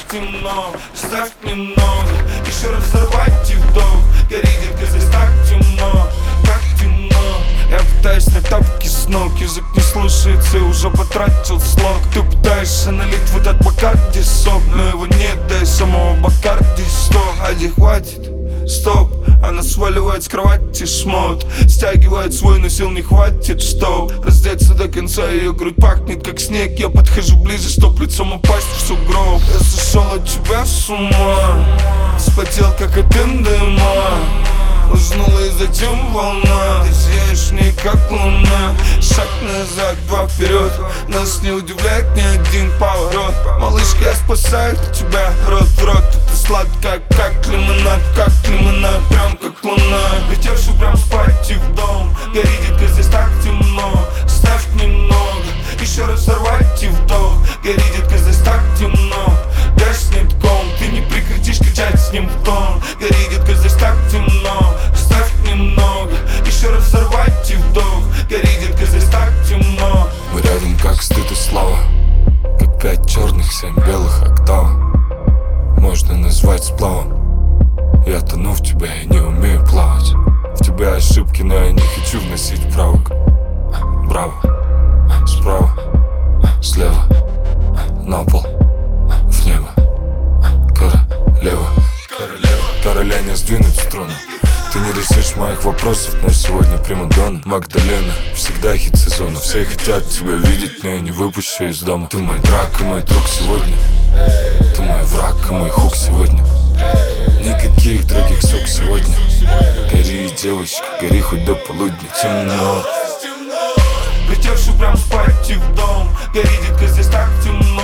темно, ставь немного, еще раз взорвать и вдох. Гори, детка, здесь так темно, так темно. Я пытаюсь снять тапки с ног, язык не слушается и уже потратил слог. Ты пытаешься налить в этот Бакарди сок, но его нет, да и самого Бакарди сток. Ади, хватит, стоп. Она сваливает с кровати шмот, стягивает свой, но сил не хватит, чтоб раздеться до конца. Ее грудь пахнет как снег. Я подхожу ближе, чтоб лицом упасть в сугроб. Я сошел от тебя с ума, вспотел как от дыма. Узнула и затем волна, ты сияешь в ней как луна. Шаг назад, два вперед, нас не удивляет ни один поворот. Малышка, я спасаю тебя, рот в рот. Это сладкая, как лимонад, прям как луна. Летевший прям спать и в дом. Гори, детка, здесь так темно, ставь немного, еще раз взорвать и вдох. Гори, детка, здесь так темно, гаснет ком. Ты не прекратишь кричать с ним в тон. Гори, детка, здесь так темно, ставь немного, еще раз взорвать и вдох. Гори, детка, здесь так темно. Мы рядом как стыд и слава, как 5 черных, 7 белых октав. Можно назвать сплавом. Я тону в тебя, я не умею плавать. В тебя ошибки, но я не хочу вносить правок. Браво, справа, слева, на пол, в небо. Королева, короля не сдвинуть в струну. Ты не решишь моих вопросов, но сегодня примадонна. Магдалена, всегда хит сезона. Все хотят тебя видеть, но я не выпущу из дома. Ты мой драк и мой друг сегодня. Ты мой враг и мой хук сегодня. Никаких других сук сегодня. Гори, девочка, гори хоть до полудня. Темно, летевший прям спать и в дом. Гори, детка, здесь так темно.